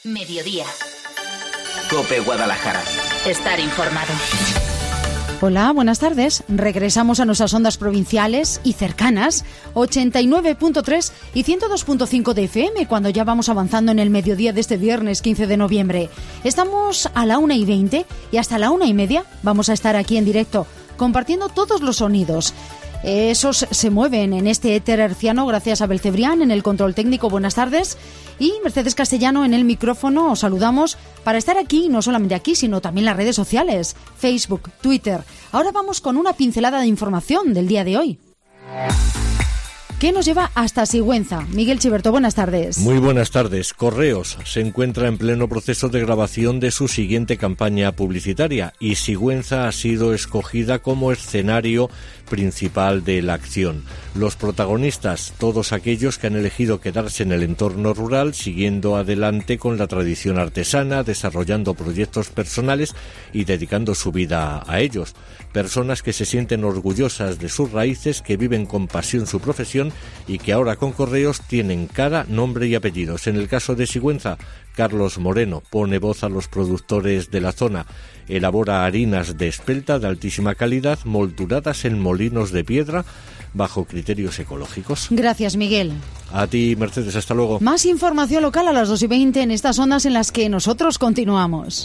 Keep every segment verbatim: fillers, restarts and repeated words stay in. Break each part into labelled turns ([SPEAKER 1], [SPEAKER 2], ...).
[SPEAKER 1] Mediodía. COPE Guadalajara. Estar informado.
[SPEAKER 2] Hola, buenas tardes. Regresamos a nuestras ondas provinciales y cercanas, ochenta y nueve punto tres y ciento dos punto cinco de F M, cuando ya vamos avanzando en el mediodía de este viernes quince de noviembre. Estamos a la una y veinte y hasta la una y media vamos a estar aquí en directo, compartiendo todos los sonidos. Esos se mueven en este éter herciano gracias a Abel Cebrián en el control técnico. Buenas tardes. Y Mercedes Castellano en el micrófono. Os saludamos para estar aquí, no solamente aquí, sino también en las redes sociales, Facebook, Twitter. Ahora vamos con una pincelada de información del día de hoy. ¿Qué nos lleva hasta Sigüenza? Miguel Chiberto, buenas tardes.
[SPEAKER 3] Muy buenas tardes. Correos se encuentra en pleno proceso de grabación de su siguiente campaña publicitaria y Sigüenza ha sido escogida como escenario principal de la acción. Los protagonistas, todos aquellos que han elegido quedarse en el entorno rural, siguiendo adelante con la tradición artesana, desarrollando proyectos personales y dedicando su vida a ellos. Personas que se sienten orgullosas de sus raíces, que viven con pasión su profesión y que ahora con Correos tienen cara, nombre y apellidos. En el caso de Sigüenza, Carlos Moreno pone voz a los productores de la zona. Elabora harinas de espelta de altísima calidad, molduradas en molinos de piedra, bajo criterios ecológicos.
[SPEAKER 2] Gracias, Miguel.
[SPEAKER 3] A ti, Mercedes, hasta luego.
[SPEAKER 2] Más información local a las dos y veinte en estas ondas en las que nosotros continuamos.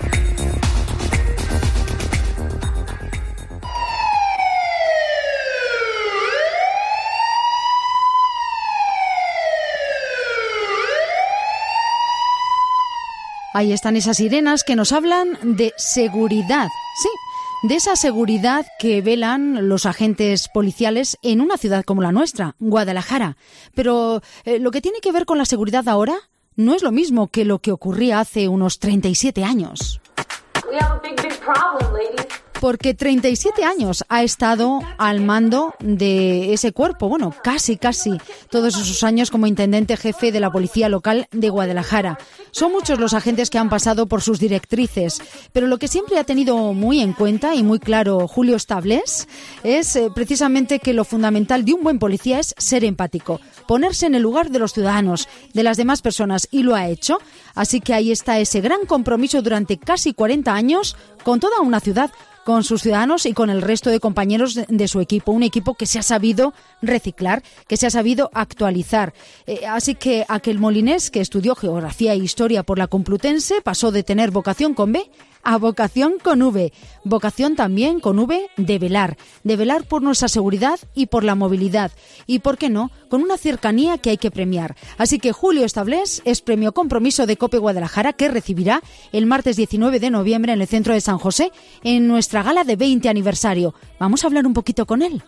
[SPEAKER 2] Ahí están esas sirenas que nos hablan de seguridad. Sí, de esa seguridad que velan los agentes policiales en una ciudad como la nuestra, Guadalajara. Pero eh, lo que tiene que ver con la seguridad ahora no es lo mismo que lo que ocurría hace unos treinta y siete años.
[SPEAKER 4] We have a big, big problem, ladies.
[SPEAKER 2] Porque treinta y siete años ha estado al mando de ese cuerpo, bueno, casi, casi todos esos años como intendente jefe de la policía local de Guadalajara. Son muchos los agentes que han pasado por sus directrices, pero lo que siempre ha tenido muy en cuenta y muy claro Julio Establés es eh, precisamente que lo fundamental de un buen policía es ser empático, ponerse en el lugar de los ciudadanos, de las demás personas, y lo ha hecho. Así que ahí está ese gran compromiso durante casi cuarenta años con toda una ciudad, con sus ciudadanos y con el resto de compañeros de, de su equipo. Un equipo que se ha sabido reciclar, que se ha sabido actualizar. Eh, así que aquel molinés que estudió Geografía e Historia por la Complutense pasó de tener vocación con B a vocación con V. Vocación también con V de velar. De velar por nuestra seguridad y por la movilidad. Y, ¿por qué no?, con una cercanía que hay que premiar. Así que Julio Establés es premio compromiso de COPE Guadalajara, que recibirá el martes diecinueve de noviembre en el centro de San José, en nuestra gala de veinte aniversario. Vamos a hablar un poquito con él.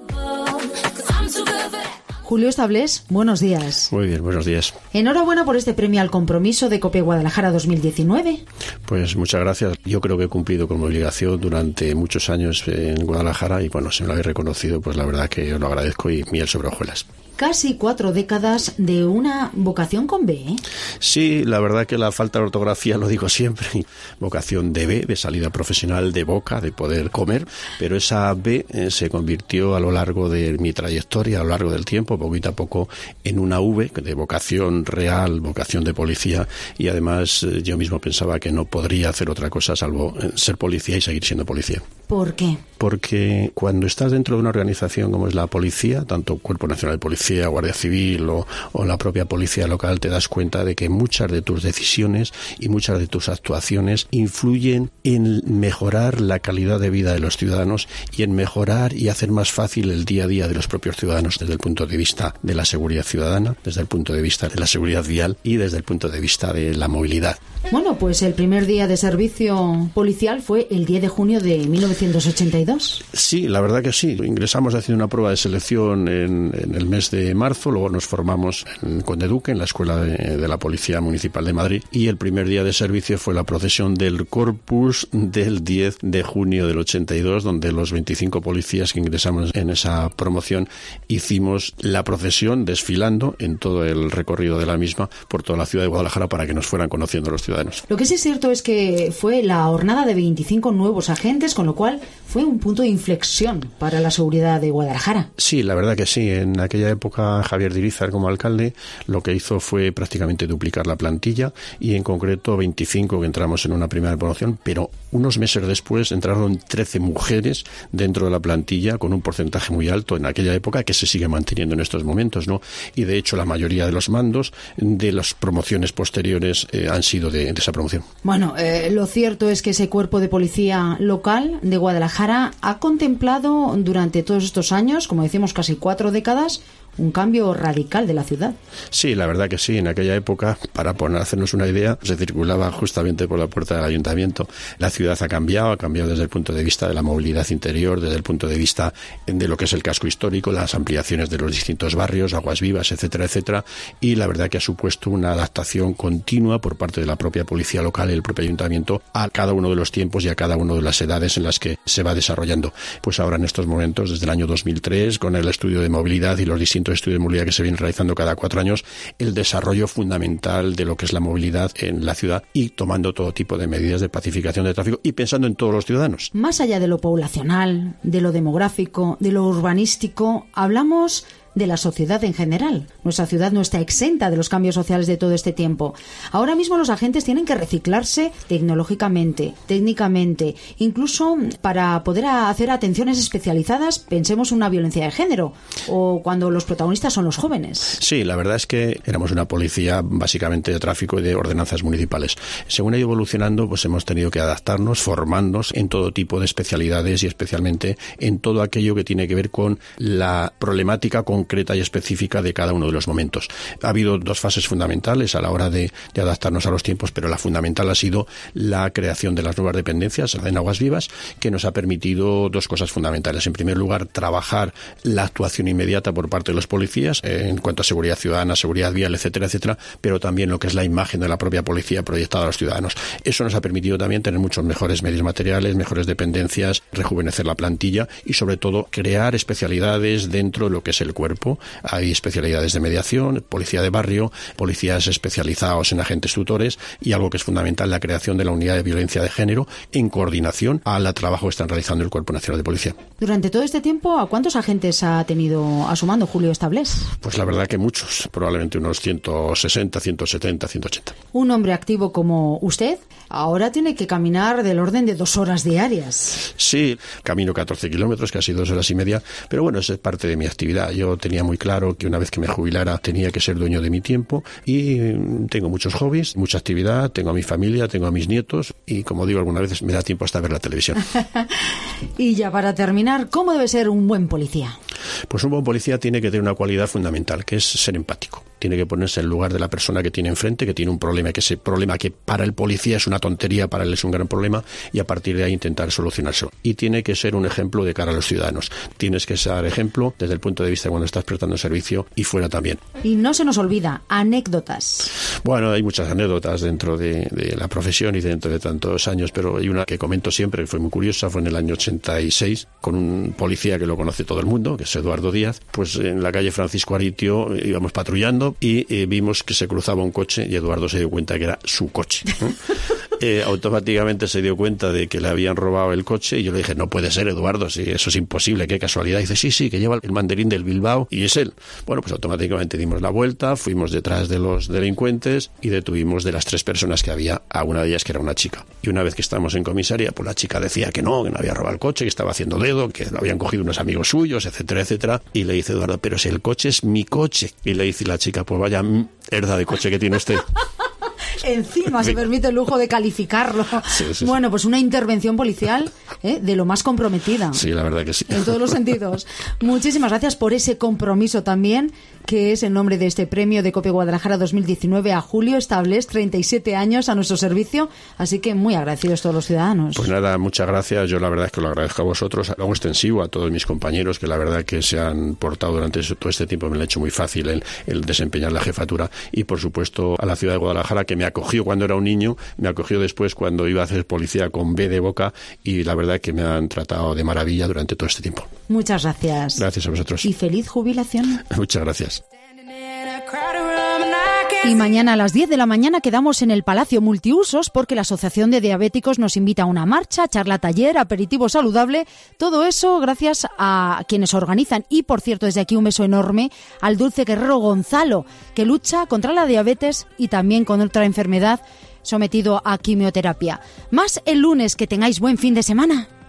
[SPEAKER 2] Julio Establés, buenos días.
[SPEAKER 5] Muy bien, buenos días.
[SPEAKER 2] Enhorabuena por este premio al compromiso de COPE Guadalajara dos mil diecinueve.
[SPEAKER 5] Pues muchas gracias. Yo creo que he cumplido con mi obligación durante muchos años en Guadalajara y bueno, si me lo habéis reconocido, pues la verdad que os lo agradezco y miel sobre hojuelas.
[SPEAKER 2] Casi cuatro décadas de una vocación con B, ¿eh?
[SPEAKER 5] Sí, la verdad que la falta de ortografía lo digo siempre. Vocación de B, de salida profesional, de boca, de poder comer, pero esa B eh, se convirtió a lo largo de mi trayectoria, a lo largo del tiempo, poquito a poco, en una V de vocación real, vocación de policía, y además eh, yo mismo pensaba que no podría hacer otra cosa salvo eh, ser policía y seguir siendo policía.
[SPEAKER 2] ¿Por qué?
[SPEAKER 5] Porque cuando estás dentro de una organización como es la policía, tanto Cuerpo Nacional de Policía, Guardia Civil o, o la propia policía local, te das cuenta de que muchas de tus decisiones y muchas de tus actuaciones influyen en mejorar la calidad de vida de los ciudadanos y en mejorar y hacer más fácil el día a día de los propios ciudadanos desde el punto de vista de la seguridad ciudadana, desde el punto de vista de la seguridad vial y desde el punto de vista de la movilidad.
[SPEAKER 2] Bueno, pues el primer día de servicio policial fue el diez de junio de mil novecientos ochenta y dos.
[SPEAKER 5] Sí, la verdad que sí. Ingresamos haciendo una prueba de selección en, en el mes de marzo, luego nos formamos en Conde Duque, en la Escuela de, de la Policía Municipal de Madrid, y el primer día de servicio fue la procesión del Corpus del diez de junio del ochenta y dos, donde los veinticinco policías que ingresamos en esa promoción hicimos la procesión desfilando en todo el recorrido de la misma por toda la ciudad de Guadalajara para que nos fueran conociendo los ciudadanos.
[SPEAKER 2] Lo que sí es cierto es que fue la hornada de veinticinco nuevos agentes, con lo cual fue un punto de inflexión para la seguridad de Guadalajara.
[SPEAKER 5] Sí, la verdad que sí. En aquella época Javier de Irizar, como alcalde, lo que hizo fue prácticamente duplicar la plantilla y en concreto veinticinco que entramos en una primera promoción, pero unos meses después entraron trece mujeres dentro de la plantilla con un porcentaje muy alto en aquella época que se sigue manteniendo en estos momentos, ¿no? Y de hecho la mayoría de los mandos de las promociones posteriores eh, han sido de, de esa promoción.
[SPEAKER 2] Bueno, eh, lo cierto es que ese cuerpo de policía local de Guadalajara ha contemplado durante todos estos años, como decimos casi cuatro décadas, un cambio radical de la ciudad.
[SPEAKER 5] Sí, la verdad que sí. En aquella época, para poner, hacernos una idea, se circulaba justamente por la puerta del ayuntamiento. La ciudad ha cambiado, ha cambiado desde el punto de vista de la movilidad interior, desde el punto de vista de lo que es el casco histórico, las ampliaciones de los distintos barrios, aguas vivas, etcétera, etcétera. Y la verdad que ha supuesto una adaptación continua por parte de la propia policía local y el propio ayuntamiento a cada uno de los tiempos y a cada una de las edades en las que se va desarrollando. Pues ahora en estos momentos, desde el año dos mil tres, con el estudio de movilidad y los distintos estudios de movilidad que se vienen realizando cada cuatro años, el desarrollo fundamental de lo que es la movilidad en la ciudad y tomando todo tipo de medidas de pacificación de tráfico y pensando en todos los ciudadanos.
[SPEAKER 2] Más allá de lo poblacional, de lo demográfico, de lo urbanístico, hablamos de la sociedad en general. Nuestra ciudad no está exenta de los cambios sociales de todo este tiempo. Ahora mismo los agentes tienen que reciclarse tecnológicamente, técnicamente, incluso para poder hacer atenciones especializadas, pensemos en una violencia de género o cuando los protagonistas son los jóvenes.
[SPEAKER 5] Sí, la verdad es que éramos una policía básicamente de tráfico y de ordenanzas municipales. Según ha ido evolucionando, pues hemos tenido que adaptarnos, formarnos en todo tipo de especialidades y especialmente en todo aquello que tiene que ver con la problemática con concreta y específica de cada uno de los momentos. Ha habido dos fases fundamentales a la hora de, de adaptarnos a los tiempos, pero la fundamental ha sido la creación de las nuevas dependencias en Aguas Vivas, que nos ha permitido dos cosas fundamentales. En primer lugar, trabajar la actuación inmediata por parte de los policías eh, en cuanto a seguridad ciudadana, seguridad vial, etcétera, etcétera, pero también lo que es la imagen de la propia policía proyectada a los ciudadanos. Eso nos ha permitido también tener muchos mejores medios materiales, mejores dependencias, rejuvenecer la plantilla y sobre todo crear especialidades dentro de lo que es el cuerpo. Hay especialidades de mediación, policía de barrio, policías especializados en agentes tutores y algo que es fundamental, la creación de la unidad de violencia de género en coordinación al trabajo que están realizando el Cuerpo Nacional de Policía.
[SPEAKER 2] Durante todo este tiempo, ¿a cuántos agentes ha tenido a su mando Julio Establés?
[SPEAKER 5] Pues la verdad que muchos, probablemente unos ciento sesenta, ciento setenta, ciento ochenta.
[SPEAKER 2] Un hombre activo como usted ahora tiene que caminar del orden de dos horas diarias.
[SPEAKER 5] Sí, camino catorce kilómetros, casi dos horas y media, pero bueno, eso es parte de mi actividad. Yo tenía muy claro que una vez que me jubilara tenía que ser dueño de mi tiempo y tengo muchos hobbies, mucha actividad, tengo a mi familia, tengo a mis nietos y como digo algunas veces me da tiempo hasta ver la televisión.
[SPEAKER 2] Y ya para terminar, ¿cómo debe ser un buen policía?
[SPEAKER 5] Pues un buen policía tiene que tener una cualidad fundamental, que es ser empático. Tiene que ponerse en el lugar de la persona que tiene enfrente, que tiene un problema, que ese problema que para el policía es una tontería, para él es un gran problema, y a partir de ahí intentar solucionárselo. Y tiene que ser un ejemplo de cara a los ciudadanos. Tienes que ser ejemplo desde el punto de vista de cuando estás prestando servicio y fuera también.
[SPEAKER 2] Y no se nos olvida, anécdotas.
[SPEAKER 5] Bueno, hay muchas anécdotas dentro de, de la profesión y dentro de tantos años, pero hay una que comento siempre, que fue muy curiosa, fue en el año ochenta y seis, con un policía que lo conoce todo el mundo, que es Eduardo Díaz. Pues en la calle Francisco Aritio íbamos patrullando y eh, vimos que se cruzaba un coche y Eduardo se dio cuenta que era su coche. ¿eh? Eh, automáticamente se dio cuenta de que le habían robado el coche y yo le dije, no puede ser, Eduardo, si eso es imposible, qué casualidad. Y dice, sí, sí, que lleva el banderín del Bilbao y es él. Bueno, pues automáticamente dimos la vuelta, fuimos detrás de los delincuentes y detuvimos de las tres personas que había a una de ellas que era una chica. Y una vez que estábamos en comisaría, pues la chica decía que no, que no había robado el coche, que estaba haciendo dedo, que lo habían cogido unos amigos suyos, etcétera, etcétera. Y le dice Eduardo, pero si el coche es mi coche. Y le dice la chica, pues vaya herda de coche que tiene usted.
[SPEAKER 2] Encima se permite el lujo de calificarlo.
[SPEAKER 5] Sí, sí, sí.
[SPEAKER 2] Bueno, pues una intervención policial ¿eh? de lo más comprometida.
[SPEAKER 5] Sí, la verdad que sí.
[SPEAKER 2] En todos los sentidos. Muchísimas gracias por ese compromiso también, que es el nombre de este premio de COPE Guadalajara dos mil diecinueve a Julio Establés, treinta y siete años a nuestro servicio. Así que muy agradecidos todos los ciudadanos.
[SPEAKER 5] Pues nada, muchas gracias. Yo la verdad es que lo agradezco a vosotros, lo hago extensivo a todos mis compañeros que la verdad que se han portado durante todo este tiempo. Me lo ha hecho muy fácil el, el desempeñar la jefatura y por supuesto a la ciudad de Guadalajara que me ha acogió cuando era un niño, me acogió después cuando iba a hacer policía con B de boca, y la verdad es que me han tratado de maravilla durante todo este tiempo.
[SPEAKER 2] Muchas gracias.
[SPEAKER 5] Gracias a vosotros.
[SPEAKER 2] Y feliz jubilación.
[SPEAKER 5] Muchas gracias.
[SPEAKER 2] Y mañana a las diez de la mañana quedamos en el Palacio Multiusos porque la Asociación de Diabéticos nos invita a una marcha, charla taller, aperitivo saludable, todo eso gracias a quienes organizan. Y por cierto, desde aquí un beso enorme al Dulce Guerrero Gonzalo, que lucha contra la diabetes y también con otra enfermedad, sometido a quimioterapia. Más el lunes, que tengáis buen fin de semana.